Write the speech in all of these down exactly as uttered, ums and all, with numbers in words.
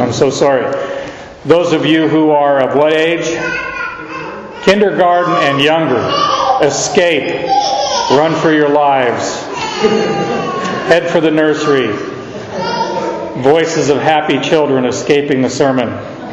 I'm so sorry. Those of you who are of what age? Kindergarten and younger. Escape. Run for your lives. Head for the nursery. Voices of happy children escaping the sermon.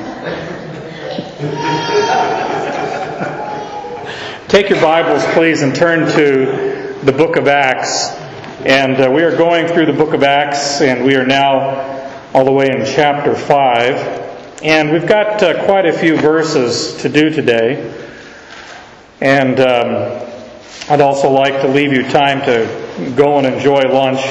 Take your Bibles, please, and turn to the book of Acts. And uh, we are going through the book of Acts, and we are now all the way in chapter five. And we've got uh, quite a few verses to do today. And um, I'd also like to leave you time to go and enjoy lunch.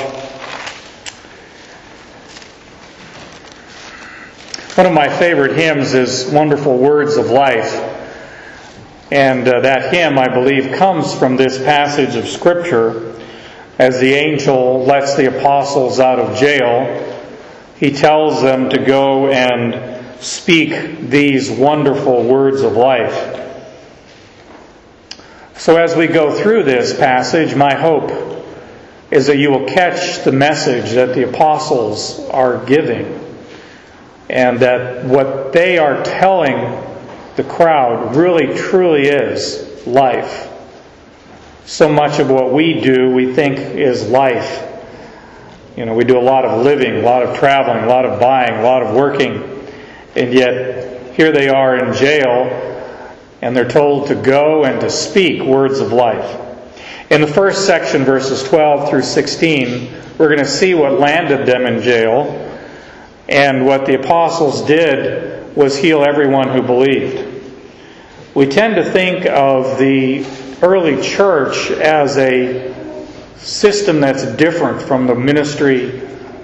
One of my favorite hymns is Wonderful Words of Life. And uh, that hymn, I believe, comes from this passage of Scripture. As the angel lets the apostles out of jail, he tells them to go and speak these wonderful words of life. So as we go through this passage, my hope is that you will catch the message that the apostles are giving, and that what they are telling the crowd really truly is life. So much of what we do, we think is life. You know, we do a lot of living, a lot of traveling, a lot of buying, a lot of working, and yet here they are in jail, and they're told to go and to speak words of life. In the first section, verses twelve through sixteen, we're going to see what landed them in jail. And what the apostles did was heal everyone who believed. We tend to think of the early church as a system that's different from the ministry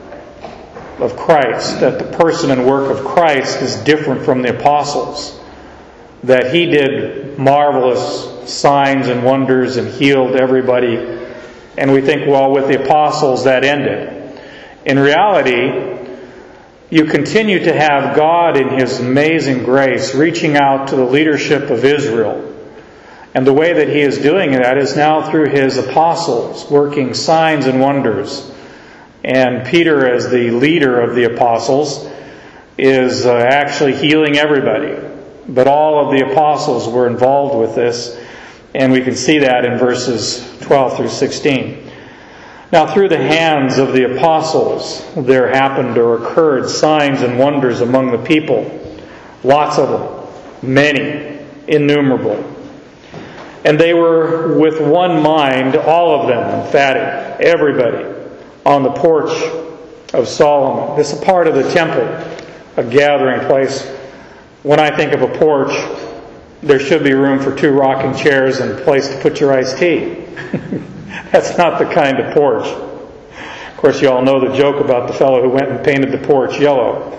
of Christ, that the person and work of Christ is different from the apostles, that he did marvelous signs and wonders and healed everybody, and we think, well, with the apostles that ended. In reality, you continue to have God in His amazing grace reaching out to the leadership of Israel. And the way that He is doing that is now through His apostles, working signs and wonders. And Peter, as the leader of the apostles, is uh, actually healing everybody. But all of the apostles were involved with this, and we can see that in verses twelve through sixteen. Now, through the hands of the apostles, there happened or occurred signs and wonders among the people. Lots of them. Many. Innumerable. And they were with one mind, all of them, emphatic, everybody, on the porch of Solomon. This is a part of the temple, a gathering place. When I think of a porch, there should be room for two rocking chairs and a place to put your iced tea. That's not the kind of porch. Of course, you all know the joke about the fellow who went and painted the porch yellow.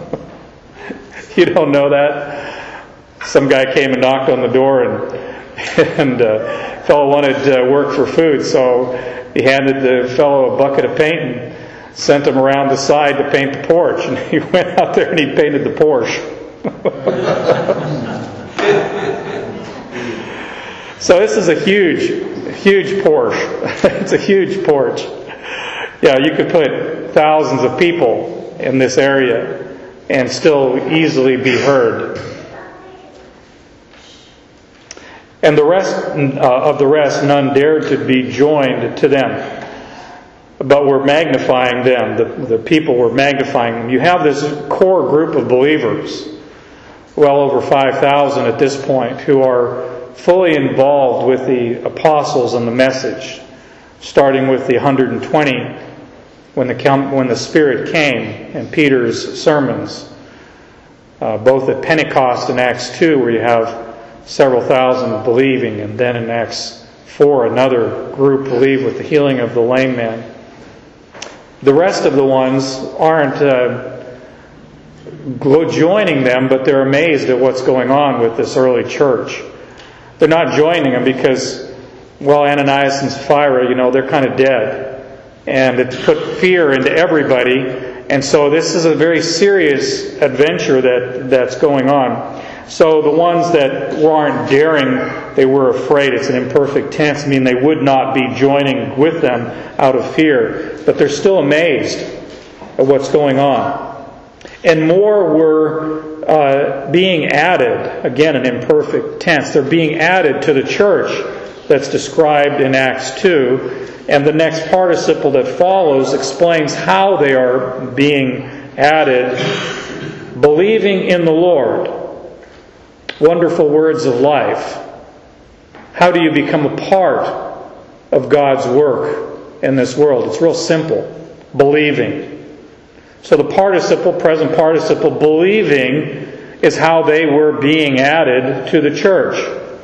You don't know that? Some guy came and knocked on the door, and and uh, the fellow wanted to work for food, so he handed the fellow a bucket of paint and sent him around the side to paint the porch. And he went out there and he painted the Porsche. So this is a huge, huge porch. It's a huge porch. Yeah, you could put thousands of people in this area and still easily be heard. And the rest uh, of the rest, none dared to be joined to them, but were magnifying them. The, the people were magnifying them. You have this core group of believers, well over five thousand at this point, who are fully involved with the apostles and the message, starting with the one hundred twenty when the when the Spirit came, and Peter's sermons, uh, both at Pentecost and Acts two, where you have several thousand believing, and then in Acts four another group believed with the healing of the lame man. The rest of the ones aren't uh, joining them, but they're amazed at what's going on with this early church. They're not joining them because, well, Ananias and Sapphira, you know, they're kind of dead. And it's put fear into everybody. And so this is a very serious adventure that, that's going on. So the ones that weren't daring, they were afraid. It's an imperfect tense. I mean, they would not be joining with them out of fear. But they're still amazed at what's going on. and more were uh, being added, again an imperfect tense, they're being added to the church that's described in Acts two, and the next participle that follows explains how they are being added. Believing in the Lord. Wonderful words of life. How do you become a part of God's work in this world? It's real simple. Believing. So the participle, present participle, believing, is how they were being added to the church.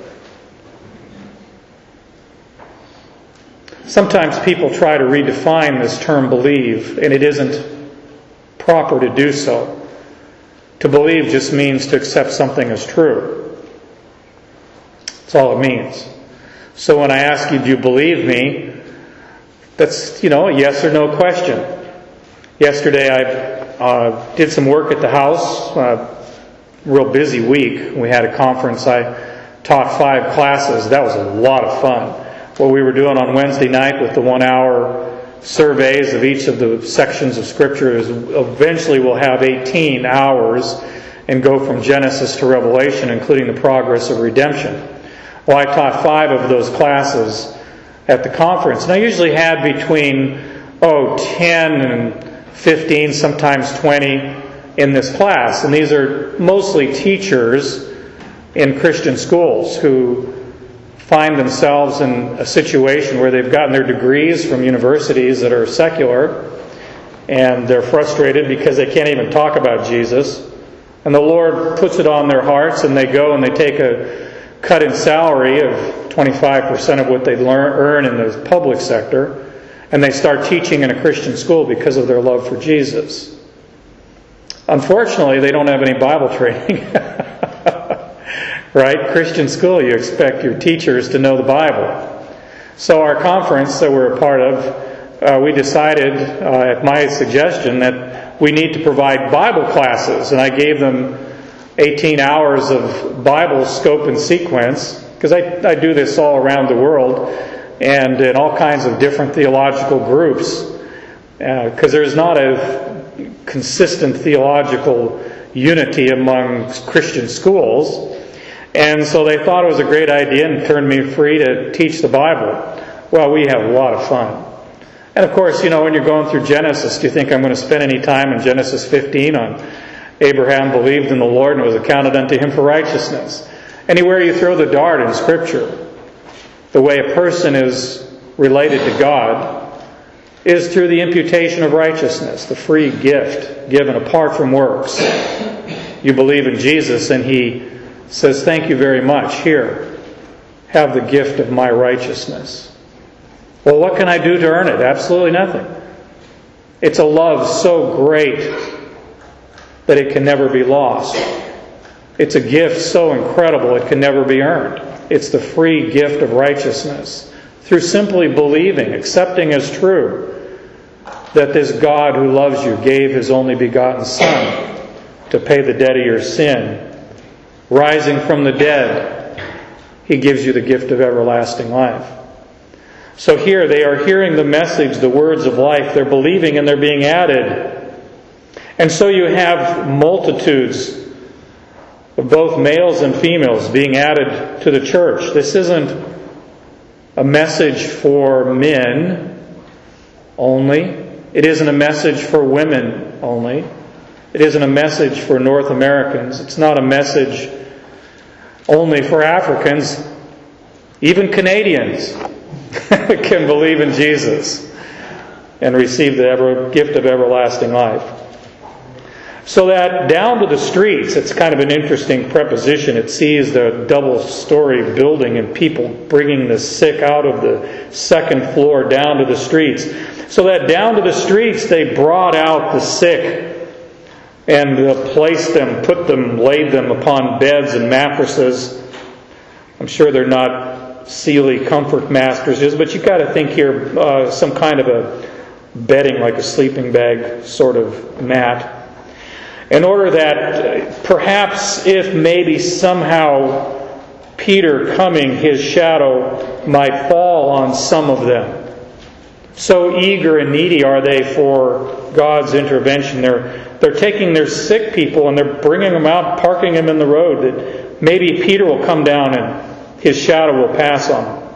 Sometimes people try to redefine this term believe, and it isn't proper to do so. To believe just means to accept something as true. That's all it means. So when I ask you, do you believe me? That's, you know, a yes or no question. Yesterday I uh, did some work at the house. Uh, real busy week. We had a conference. I taught five classes. That was a lot of fun. What we were doing on Wednesday night with the one-hour surveys of each of the sections of Scripture is eventually we'll have eighteen hours and go from Genesis to Revelation, including the progress of redemption. Well, I taught five of those classes at the conference, and I usually had between, oh, ten and fifteen, sometimes twenty in this class. And these are mostly teachers in Christian schools who find themselves in a situation where they've gotten their degrees from universities that are secular, and they're frustrated because they can't even talk about Jesus. And the Lord puts it on their hearts, and they go and they take a cut in salary of twenty-five percent of what they learn, earn in the public sector, and they start teaching in a Christian school because of their love for Jesus. Unfortunately, they don't have any Bible training. Right? Christian school, you expect your teachers to know the Bible. So our conference that we're a part of, uh, we decided, uh, at my suggestion, that we need to provide Bible classes. And I gave them eighteen hours of Bible scope and sequence, because I, I do this all around the world, and in all kinds of different theological groups, because uh, there's not a consistent theological unity among Christian schools. And so they thought it was a great idea and turned me free to teach the Bible. Well, we have a lot of fun. And of course, you know, when you're going through Genesis, do you think I'm going to spend any time in Genesis fifteen on Abraham believed in the Lord and was accounted unto him for righteousness? Anywhere you throw the dart in Scripture, the way a person is related to God is through the imputation of righteousness, the free gift given apart from works. You believe in Jesus and He says, thank you very much. Here, have the gift of my righteousness. Well, what can I do to earn it? Absolutely nothing. It's a love so great that it can never be lost. It's a gift so incredible it can never be earned. It's the free gift of righteousness. Through simply believing, accepting as true that this God who loves you gave His only begotten Son to pay the debt of your sin. Rising from the dead, He gives you the gift of everlasting life. So here they are hearing the message, the words of life. They're believing and they're being added. And so you have multitudes of both males and females being added to the church. This isn't a message for men only. It isn't a message for women only. It isn't a message for North Americans. It's not a message only for Africans. Even Canadians can believe in Jesus and receive the ever, gift of everlasting life. So that down to the streets, it's kind of an interesting preposition. It sees the double-story building and people bringing the sick out of the second floor down to the streets. So that down to the streets they brought out the sick and uh, placed them, put them, laid them upon beds and mattresses. I'm sure they're not Sealy Comfort mattresses, but you've got to think here uh, some kind of a bedding, like a sleeping bag sort of mat. In order that uh, perhaps if maybe somehow Peter coming, his shadow might fall on some of them. So eager and needy are they for God's intervention. They're they're taking their sick people and they're bringing them out, parking them in the road, that maybe Peter will come down and his shadow will pass on them.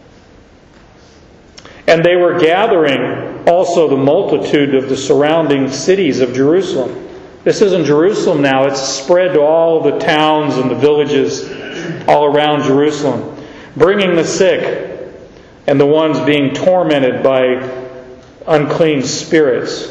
And they were gathering also the multitude of the surrounding cities of Jerusalem. This isn't Jerusalem now. It's spread to all the towns and the villages all around Jerusalem, bringing the sick and the ones being tormented by unclean spirits.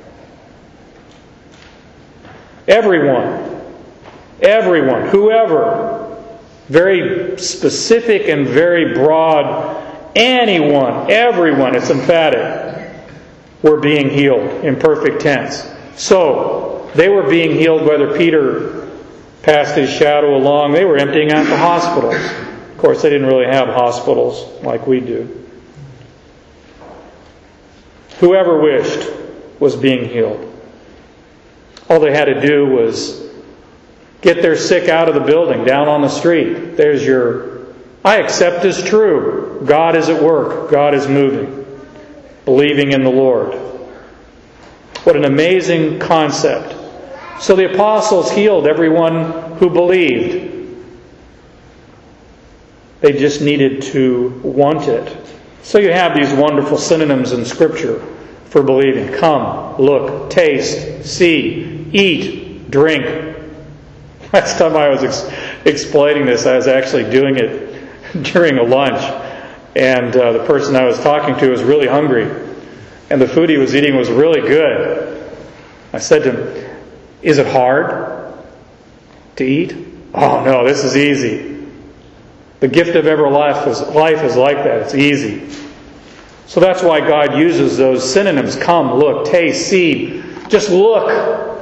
Everyone, everyone, whoever, very specific and very broad, anyone, everyone, it's emphatic, were being healed in perfect tense. So, they were being healed whether Peter passed his shadow along. They were emptying out the hospitals. Of course, they didn't really have hospitals like we do. Whoever wished was being healed. All they had to do was get their sick out of the building, down on the street. There's your, I accept as true. God is at work. God is moving. Believing in the Lord. What an amazing concept. So the apostles healed everyone who believed. They just needed to want it. So you have these wonderful synonyms in Scripture for believing. Come, look, taste, see, eat, drink. Last time I was ex- explaining this, I was actually doing it during a lunch. And uh, the person I was talking to was really hungry. And the food he was eating was really good. I said to him, is it hard to eat? Oh no, this is easy. The gift of ever life is, life is like that. It's easy. So that's why God uses those synonyms. Come, look, taste, see. Just look.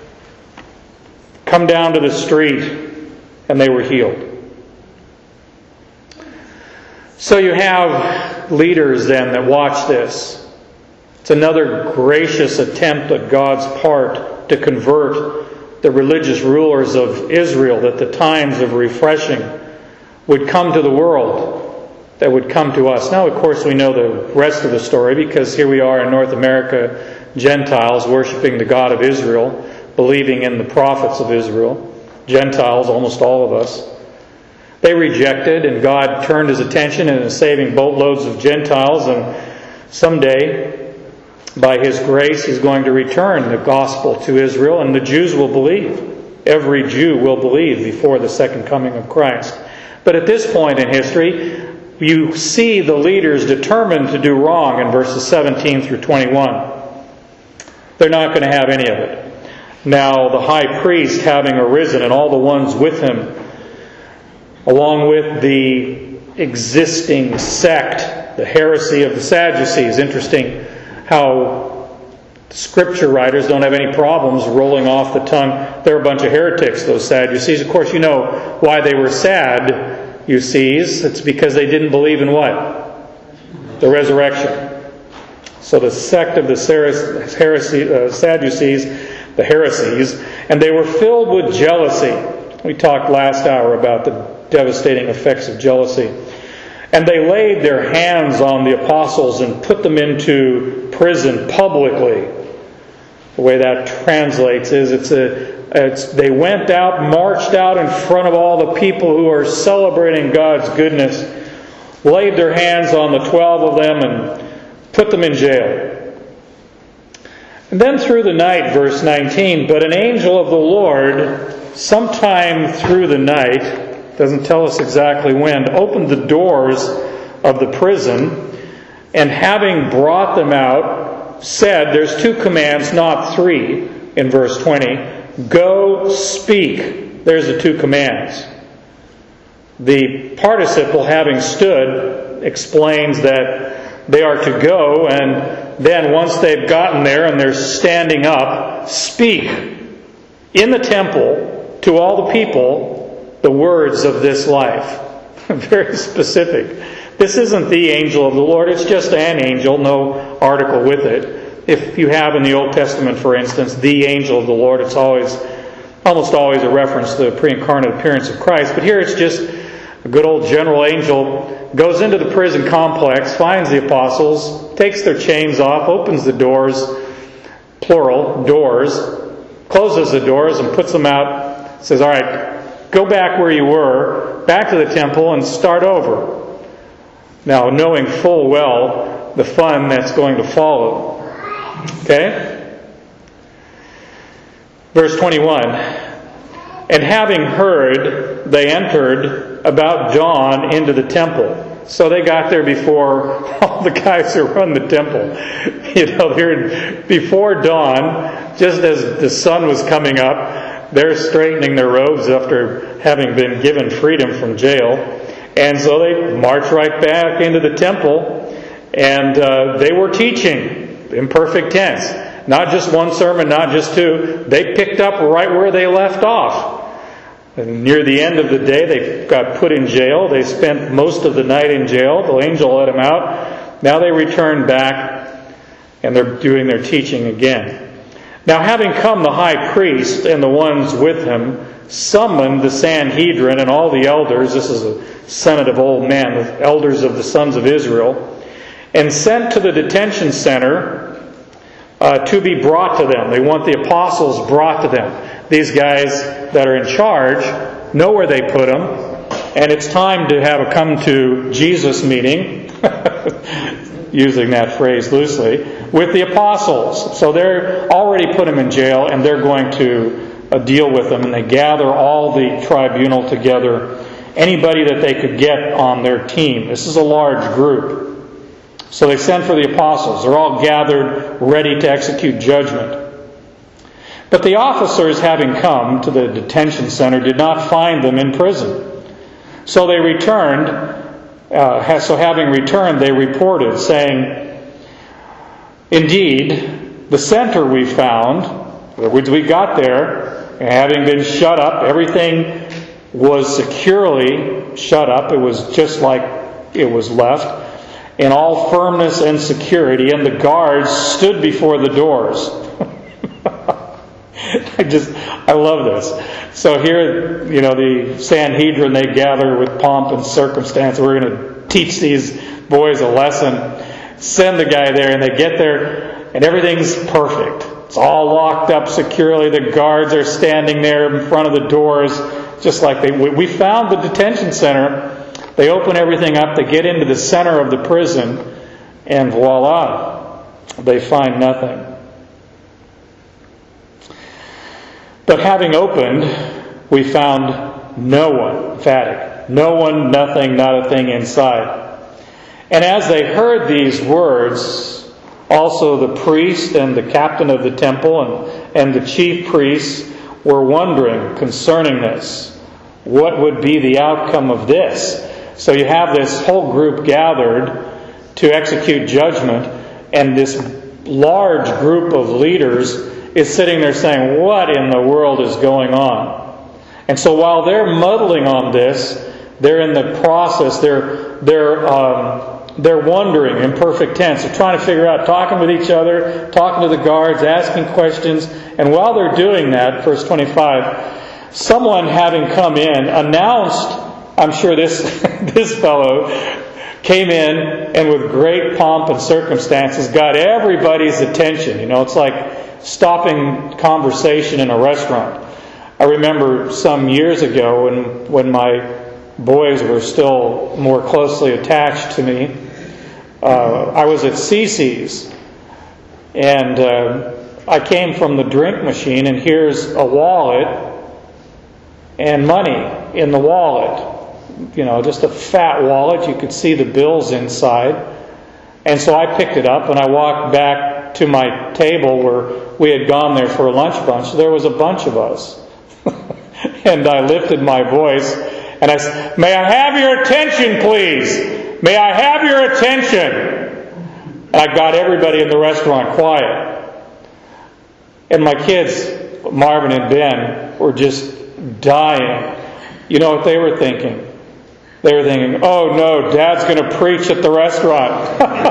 Come down to the street. And they were healed. So you have leaders then that watch this. It's another gracious attempt on God's part to convert the religious rulers of Israel, that the times of refreshing would come to the world, that would come to us. Now, of course, we know the rest of the story, because here we are in North America, Gentiles worshiping the God of Israel, believing in the prophets of Israel. Gentiles, almost all of us. They rejected, and God turned His attention and is saving boatloads of Gentiles, and someday, by His grace, He's going to return the gospel to Israel, and the Jews will believe. Every Jew will believe before the second coming of Christ. But at this point in history, you see the leaders determined to do wrong in verses seventeen through twenty-one. They're not going to have any of it. Now, the high priest having arisen, and all the ones with him, along with the existing sect, the heresy of the Sadducees. Interesting how Scripture writers don't have any problems rolling off the tongue. They're a bunch of heretics, those Sadducees. Of course, you know why they were sad, you see. It's because they didn't believe in what? The resurrection. So the sect of the heresy, uh, Sadducees, the heresies, and they were filled with jealousy. We talked last hour about the devastating effects of jealousy. And they laid their hands on the apostles and put them into prison publicly. The way that translates is it's a it's, they went out, marched out in front of all the people who are celebrating God's goodness, laid their hands on the twelve of them and put them in jail. And then through the night, verse nineteen, but an angel of the Lord, sometime through the night, doesn't tell us exactly when, opened the doors of the prison, and having brought them out, said, there's two commands, not three, in verse twenty. Go speak. There's the two commands. The participle, having stood, explains that they are to go, and then once they've gotten there and they're standing up, speak in the temple to all the people the words of this life. Very specific. This isn't the angel of the Lord. It's just an angel, no article with it. If you have in the Old Testament, for instance, the angel of the Lord, it's always, almost always a reference to the pre-incarnate appearance of Christ. But here it's just a good old general angel goes into the prison complex, finds the apostles, takes their chains off, opens the doors, plural, doors, closes the doors and puts them out, says, all right, go back where you were, back to the temple and start over. Now, knowing full well the fun that's going to follow. Okay? Verse twenty-one. And having heard, they entered about dawn into the temple. So they got there before all the guys who run the temple. You know, they're before dawn, just as the sun was coming up, they're straightening their robes after having been given freedom from jail. And so they march right back into the temple, and uh, they were teaching in perfect tense. Not just one sermon, not just two. They picked up right where they left off. And near the end of the day, they got put in jail. They spent most of the night in jail. The angel let them out. Now they return back, and they're doing their teaching again. Now, having come the high priest and the ones with him, summoned the Sanhedrin and all the elders. This is a senate of old men, the elders of the sons of Israel, and sent to the detention center uh, to be brought to them. They want the apostles brought to them. These guys that are in charge know where they put them, and it's time to have a come to Jesus meeting, using that phrase loosely, with the apostles. So they're already put them in jail, and they're going to uh, deal with them, and they gather all the tribunal together, anybody that they could get on their team. This is a large group. So they send for the apostles. They're all gathered, ready to execute judgment. But the officers, having come to the detention center, did not find them in prison. So they returned. Uh, so having returned, they reported, saying, indeed, the center we found, we got there, having been shut up, everything was securely shut up. It was just like it was left, in all firmness and security, and the guards stood before the doors. I just, I love this. So here, you know, the Sanhedrin, they gather with pomp and circumstance. We're going to teach these boys a lesson. Send the guy there, and they get there, and everything's perfect. It's all locked up securely. The guards are standing there in front of the doors, just like they. We found the detention center. They open everything up. They get into the center of the prison, and voila, they find nothing. But having opened, we found no one, emphatic, no one, nothing, not a thing inside. And as they heard these words, also the priest and the captain of the temple and, and the chief priests were wondering concerning this. What would be the outcome of this? So you have this whole group gathered to execute judgment, and this large group of leaders is sitting there saying, what in the world is going on? And so while they're muddling on this, they're in the process, they're they're um, they're wondering in perfect tense. They're trying to figure out, talking with each other, talking to the guards, asking questions. And while they're doing that, verse twenty-five, someone having come in announced, I'm sure this this fellow came in and with great pomp and circumstances got everybody's attention. You know, it's like stopping conversation in a restaurant. I remember some years ago when when my boys were still more closely attached to me, uh, I was at Cece's, and uh, I came from the drink machine, and here's a wallet and money in the wallet. You know, just a fat wallet. You could see the bills inside. And so I picked it up and I walked back to my table where we had gone there for a lunch bunch. There was a bunch of us. And I lifted my voice and I said, "May I have your attention, please? May I have your attention?" And I got everybody in the restaurant quiet. And my kids, Marvin and Ben, were just dying. You know what they were thinking? They were thinking, oh no, Dad's going to preach at the restaurant.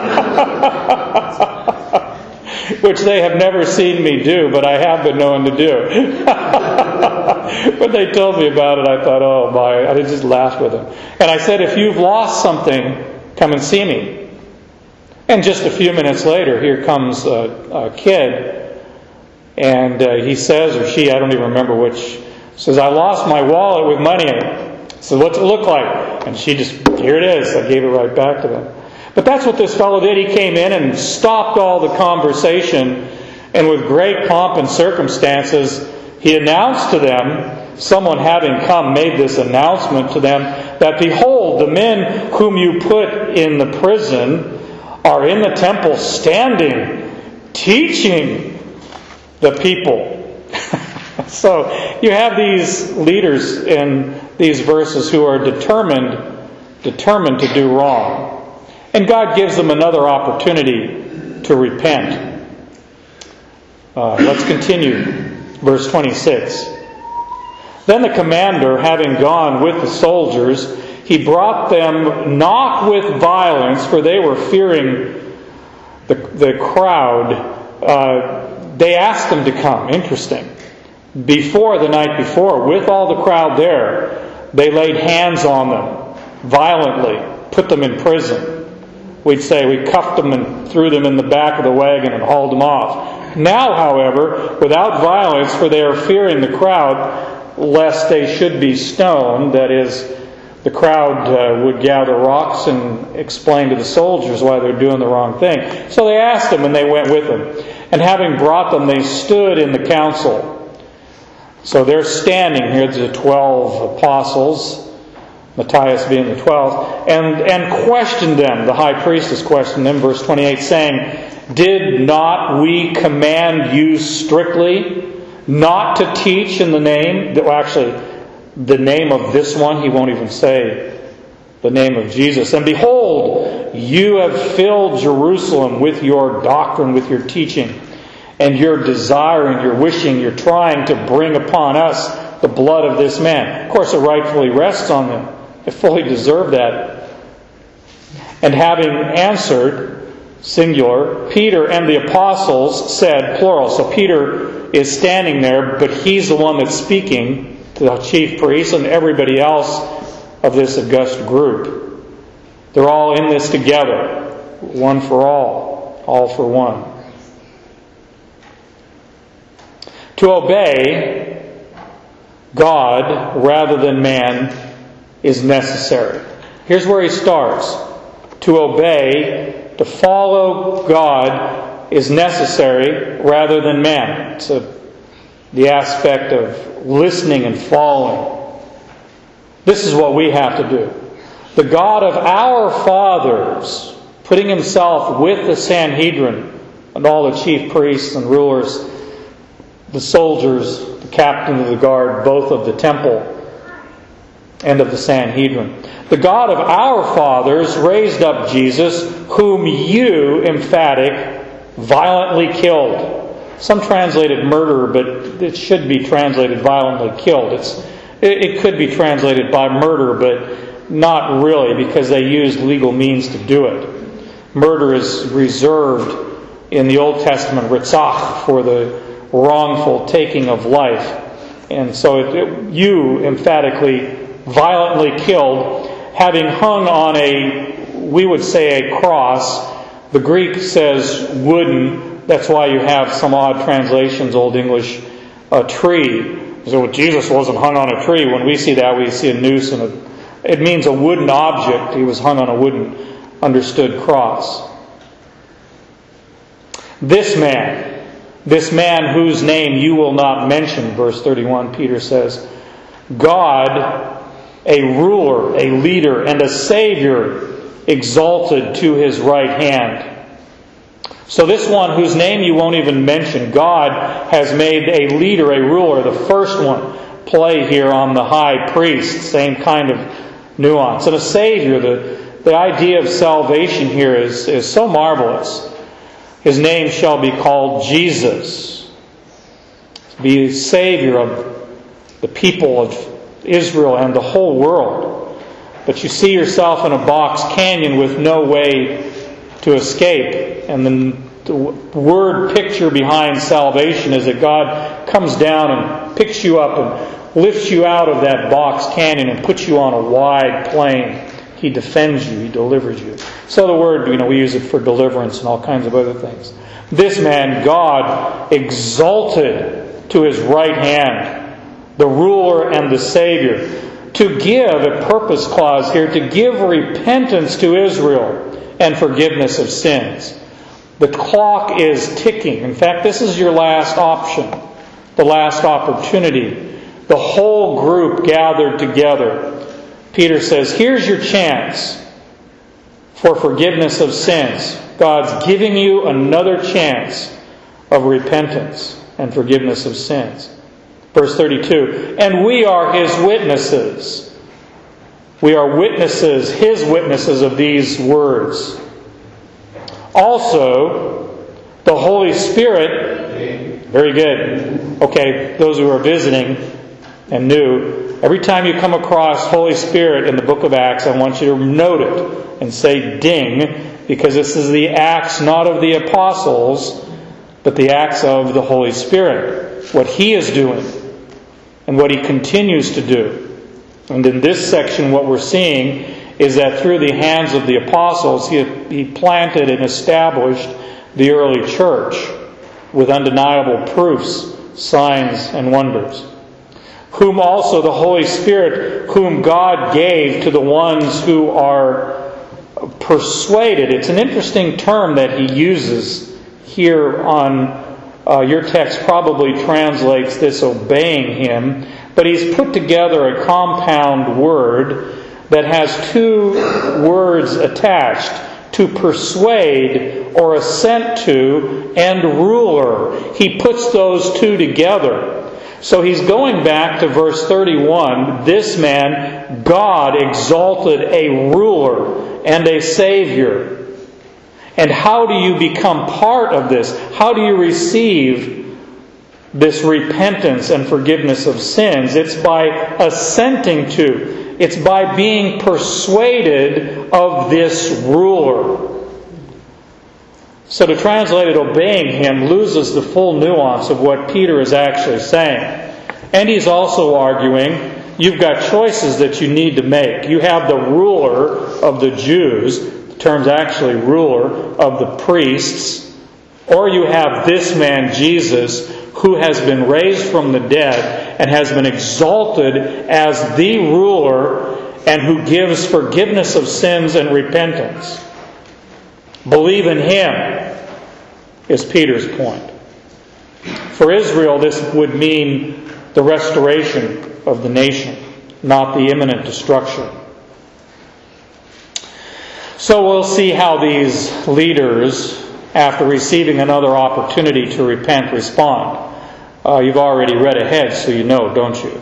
Which they have never seen me do, but I have been known to do. When they told me about it, I thought, oh my, I just laughed with them. And I said, if you've lost something, come and see me. And just a few minutes later, here comes a, a kid And uh, he says, or she, I don't even remember which, says, I lost my wallet with money in it. So what's it look like? And she just, here it is. I gave it right back to them. But that's what this fellow did. He came in and stopped all the conversation, and with great pomp and circumstances, he announced to them, someone having come made this announcement to them, that behold, the men whom you put in the prison are in the temple standing, teaching the people. So you have these leaders in these verses who are determined, determined to do wrong. And God gives them another opportunity to repent. Uh, let's continue. Verse twenty-six. Then the commander, having gone with the soldiers, he brought them not with violence, for they were fearing the, the crowd. Uh, they asked them to come. Interesting. Before, the night before, with all the crowd there, they laid hands on them violently, put them in prison. We'd say we cuffed them and threw them in the back of the wagon and hauled them off. Now, however, without violence, for they are fearing the crowd, lest they should be stoned. That is, the crowd uh, would gather rocks and explain to the soldiers why they're doing the wrong thing. So they asked them, and they went with them. And having brought them, they stood in the council. So they're standing here, the twelve apostles, Matthias being the twelfth, and, and questioned them. The high priest has questioned them, verse twenty-eight, saying, Did not we command you strictly not to teach in the name, well, actually, the name of this one, he won't even say the name of Jesus. And behold, you have filled Jerusalem with your doctrine, with your teaching, and your desiring, your wishing, you're trying to bring upon us the blood of this man. Of course, it rightfully rests on them. They fully deserve that. And having answered, singular, Peter and the apostles said, plural. So Peter is standing there, but he's the one that's speaking to the chief priests and everybody else of this august group. They're all in this together. One for all. All for one. To obey God rather than man is necessary. Here's where he starts. To obey, to follow God is necessary rather than man. It's a, the aspect of listening and following. This is what we have to do. The God of our fathers, putting himself with the Sanhedrin and all the chief priests and rulers, the soldiers, the captain of the guard, both of the temple and of the Sanhedrin. The God of our fathers raised up Jesus, whom you, emphatic, violently killed. Some translated murder, but it should be translated violently killed. It's, it, it could be translated by murder, but not really, because they used legal means to do it. Murder is reserved in the Old Testament, ritzach, for the wrongful taking of life. And so it, it, you, emphatically, violently killed, having hung on a, we would say a cross. The Greek says wooden. That's why you have some odd translations, Old English, a tree. So Jesus wasn't hung on a tree. When we see that, we see a noose and a, it means a wooden object. He was hung on a wooden, understood cross. This man, this man whose name you will not mention, verse thirty-one, Peter says, God, a ruler, a leader, and a Savior, exalted to his right hand. So this one whose name you won't even mention, God has made a leader, a ruler, the first one, play here on the high priest, same kind of nuance. And a Savior, the, the idea of salvation here is, is so marvelous. His name shall be called Jesus. Be Savior of the people of Israel and the whole world. But you see yourself in a box canyon with no way to escape. And then the word picture behind salvation is that God comes down and picks you up and lifts you out of that box canyon and puts you on a wide plain He defends you. He delivers you. So the word, you know, we use it for deliverance and all kinds of other things. This man, God exalted to His right hand, the ruler and the Savior, to give, a purpose clause here, to give repentance to Israel and forgiveness of sins. The clock is ticking. In fact, this is your last option, the last opportunity. The whole group gathered together. Peter says, here's your chance for forgiveness of sins. God's giving you another chance of repentance and forgiveness of sins. Verse thirty-two, and we are His witnesses. We are witnesses, His witnesses of these words. Also, the Holy Spirit, very good. Okay, those who are visiting and new, every time you come across Holy Spirit in the book of Acts, I want you to note it and say ding, because this is the Acts not of the apostles, but the Acts of the Holy Spirit. What He is doing and what He continues to do. And in this section, what we're seeing is that through the hands of the apostles, He, he planted and established the early church with undeniable proofs, signs, and wonders. Whom also the Holy Spirit, whom God gave to the ones who are persuaded. It's an interesting term that He uses here on uh, your text probably translates this obeying Him, but He's put together a compound word that has two words attached, to persuade or assent to, and ruler. He puts those two together. So he's going back to verse thirty-one. This man, God exalted a ruler and a Savior. And how do you become part of this? How do you receive this repentance and forgiveness of sins? It's by assenting to. It's by being persuaded of this ruler. So to translate it, obeying Him loses the full nuance of what Peter is actually saying. And he's also arguing, you've got choices that you need to make. You have the ruler of the Jews, the term's actually ruler of the priests, or you have this man, Jesus, who has been raised from the dead and has been exalted as the ruler and who gives forgiveness of sins and repentance. Believe in Him, is Peter's point. For Israel, this would mean the restoration of the nation, not the imminent destruction. So we'll see how these leaders, after receiving another opportunity to repent, respond. Uh, you've already read ahead, so you know, don't you?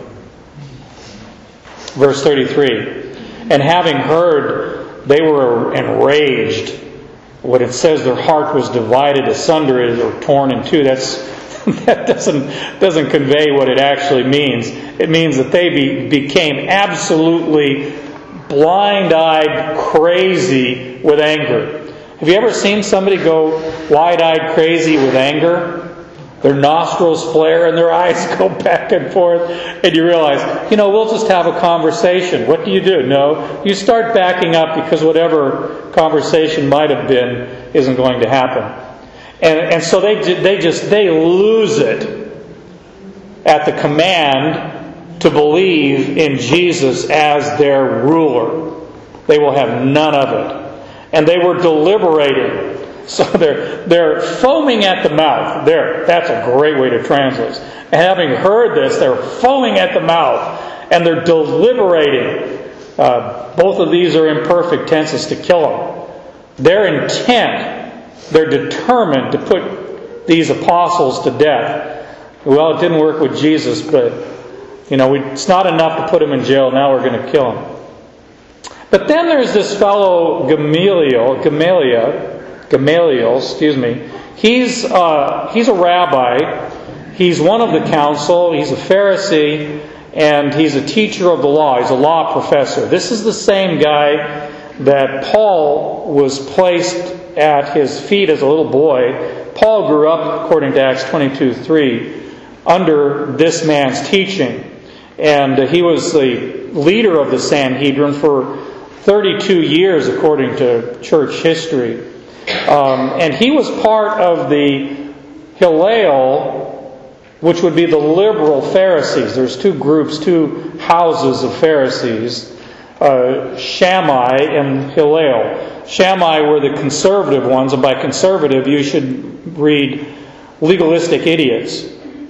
Verse thirty-three. And having heard, they were enraged. What it says, their heart was divided asunder or torn in two. That's that doesn't doesn't convey what it actually means. It means that they be, became absolutely blind-eyed, crazy with anger. Have you ever seen somebody go wide-eyed crazy with anger? Their nostrils flare and their eyes go back and forth. And you realize, you know, we'll just have a conversation. What do you do? No, you start backing up because whatever conversation might have been isn't going to happen. And, and so they they just, they lose it at the command to believe in Jesus as their ruler. They will have none of it. And they were deliberating. So they're they're foaming at the mouth. There, that's a great way to translate this. And having heard this, they're foaming at the mouth, and they're deliberating. Uh, both of these are imperfect tenses to kill them. Their intent, they're determined to put these apostles to death. Well, it didn't work with Jesus, but you know, we, it's not enough to put him in jail. Now we're going to kill him. But then there's this fellow Gamaliel, Gamaliel. Gamaliel, excuse me. He's uh, he's a rabbi. He's one of the council. He's a Pharisee, and he's a teacher of the law. He's a law professor. This is the same guy that Paul was placed at his feet as a little boy. Paul grew up, according to Acts twenty-two three, under this man's teaching, and he was the leader of the Sanhedrin for thirty-two years according to church history. Um, and he was part of the Hillel, which would be the liberal Pharisees. There's two groups, two houses of Pharisees, uh, Shammai and Hillel. Shammai were the conservative ones, and by conservative you should read legalistic idiots.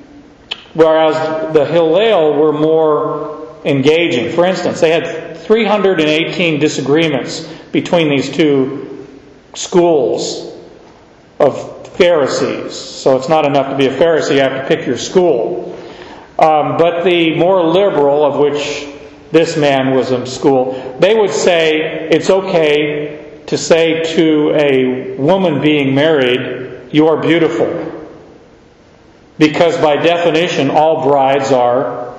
Whereas the Hillel were more engaging. For instance, they had three hundred eighteen disagreements between these two schools of Pharisees. So it's not enough to be a Pharisee, you have to pick your school. Um, but the more liberal, of which this man was in school, they would say it's okay to say to a woman being married, "You are beautiful." Because by definition, all brides are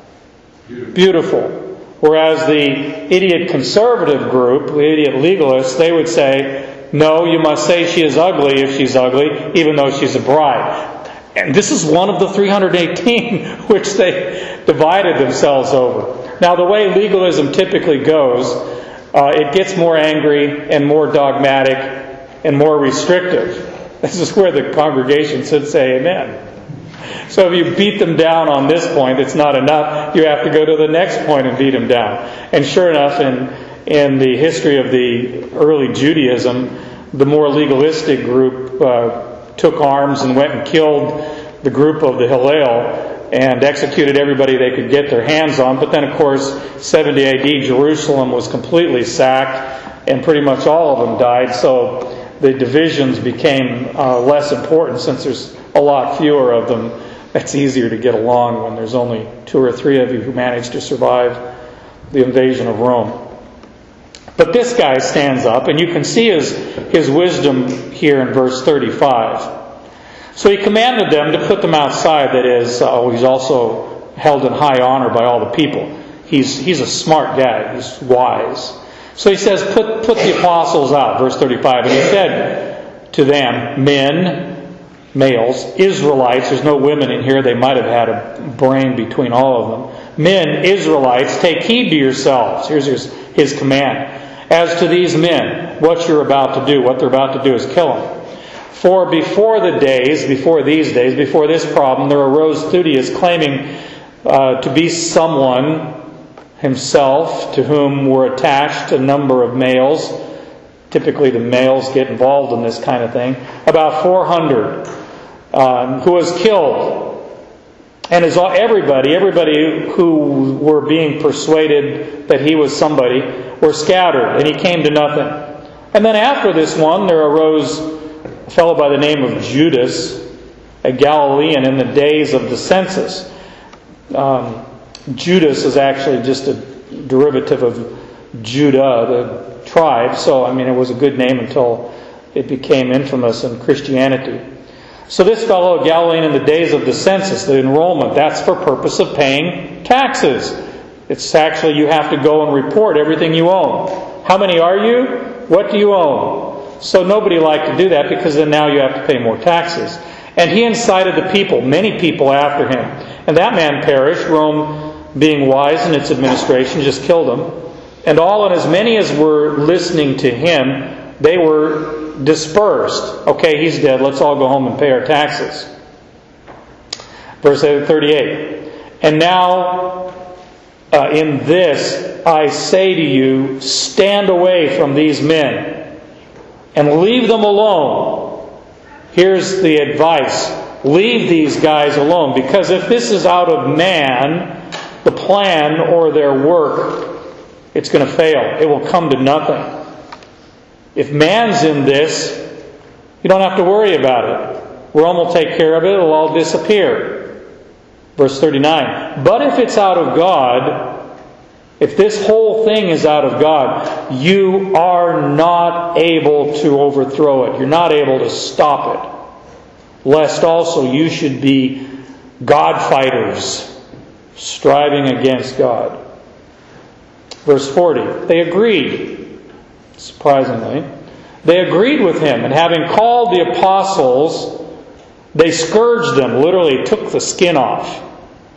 beautiful. Whereas the idiot conservative group, the idiot legalists, they would say, no, you must say she is ugly if she's ugly, even though she's a bride. And this is one of the three hundred eighteen which they divided themselves over. Now, the way legalism typically goes, uh, it gets more angry and more dogmatic and more restrictive. This is where the congregation should say amen. So if you beat them down on this point, it's not enough. You have to go to the next point and beat them down. And sure enough, in in the history of the early Judaism, the more legalistic group uh, took arms and went and killed the group of the Hillel and executed everybody they could get their hands on. But then, of course, seventy A D, Jerusalem was completely sacked, and pretty much all of them died. So the divisions became uh, less important since there's a lot fewer of them. It's easier to get along when there's only two or three of you who manage to survive the invasion of Rome. But this guy stands up, and you can see his, his wisdom here in verse thirty-five. So he commanded them to put them outside. That is, uh, he's also held in high honor by all the people. He's he's a smart guy. He's wise. So he says, put, put the apostles out, verse thirty-five. And he said to them, men, males, Israelites, there's no women in here, they might have had a brain between all of them. Men, Israelites, take heed to yourselves. Here's his, his command. As to these men, what you're about to do, what they're about to do is kill them. For before the days, before these days, before this problem, there arose Theudas claiming uh, to be someone himself to whom were attached a number of males. Typically the males get involved in this kind of thing. About four hundred. Um, who was killed. And as everybody, everybody who were being persuaded that he was somebody, were scattered, and he came to nothing. And then after this one, there arose a fellow by the name of Judas, a Galilean, in the days of the census. Um, Judas is actually just a derivative of Judah, the tribe. So, I mean, it was a good name until it became infamous in Christianity. So this fellow, a Galilean in the days of the census, the enrollment, that's for purpose of paying taxes. It's actually, you have to go and report everything you own. How many are you? What do you own? So nobody liked to do that, because then now you have to pay more taxes. And he incited the people, many people after him. And that man perished. Rome, being wise in its administration, just killed him. And all and as many as were listening to him, they were dispersed. Okay, he's dead. Let's all go home and pay our taxes. Verse thirty-eight. And now, uh, in this, I say to you, stand away from these men and leave them alone. Here's the advice. Leave these guys alone. Because if this is out of man, the plan or their work, it's going to fail. It will come to nothing. If man's in this, you don't have to worry about it. Rome will take care of it. It'll all disappear. Verse thirty-nine. But if it's out of God, if this whole thing is out of God, you are not able to overthrow it. You're not able to stop it. Lest also you should be God fighters, striving against God. Verse forty. They agreed. Surprisingly, they agreed with him, and having called the apostles, they scourged them, literally took the skin off.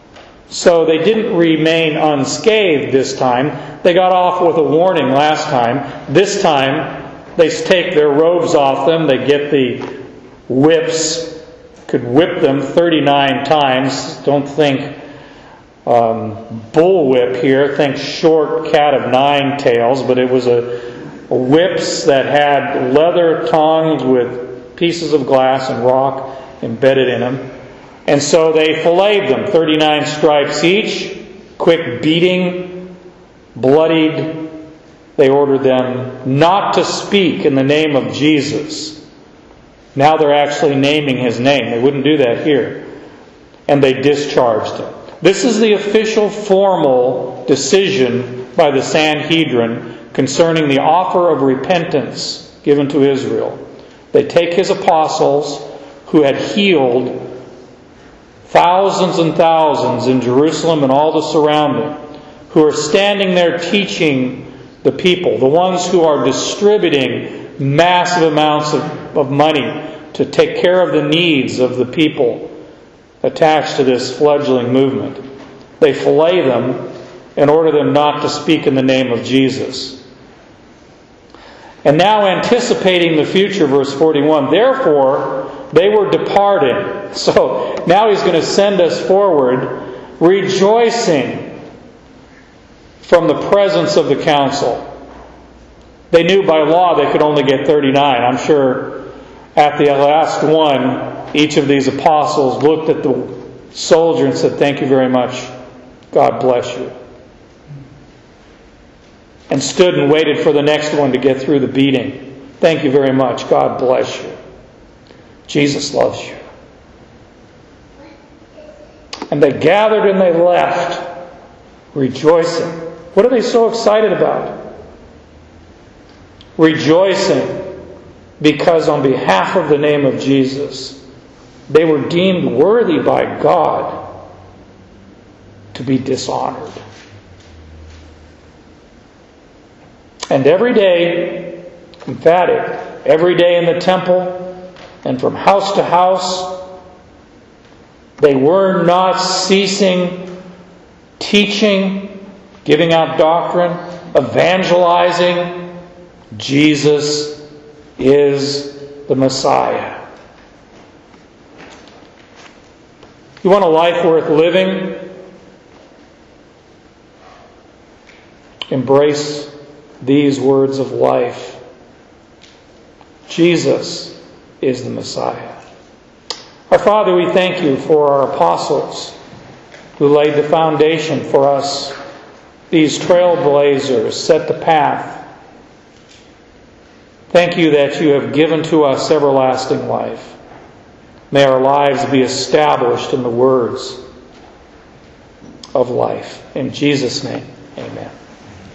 So they didn't remain unscathed this time. They got off with a warning last time. This time, they take their robes off them. They get the whips. Could whip them thirty-nine times. Don't think um, bullwhip here. Think short cat of nine tails. But it was a, a whips that had leather tongues with pieces of glass and rock embedded in them. And so they filleted them, thirty-nine stripes each, quick beating, bloodied. They ordered them not to speak in the name of Jesus. Now they're actually naming His name. They wouldn't do that here. And they discharged Him. This is the official formal decision by the Sanhedrin concerning the offer of repentance given to Israel. They take His apostles who had healed thousands and thousands in Jerusalem and all the surrounding, who are standing there teaching the people, the ones who are distributing massive amounts of, of money to take care of the needs of the people attached to this fledgling movement. They fillet them and order them not to speak in the name of Jesus. And now anticipating the future, verse forty-one, therefore they were departing. So now he's going to send us forward, rejoicing from the presence of the council. They knew by law they could only get thirty-nine. I'm sure at the last one, each of these apostles looked at the soldier and said, "Thank you very much. God bless you." And stood and waited for the next one to get through the beating. "Thank you very much. God bless you. Jesus loves you." And they gathered and they left, rejoicing. What are they so excited about? Rejoicing because on behalf of the name of Jesus, they were deemed worthy by God to be dishonored. And every day, emphatic, every day in the temple and from house to house, they were not ceasing teaching, giving out doctrine, evangelizing. Jesus is the Messiah. You want a life worth living? Embrace these words of life. Jesus is the Messiah. Our Father, we thank you for our apostles who laid the foundation for us. These trailblazers set the path. Thank you that you have given to us everlasting life. May our lives be established in the words of life. In Jesus' name, amen.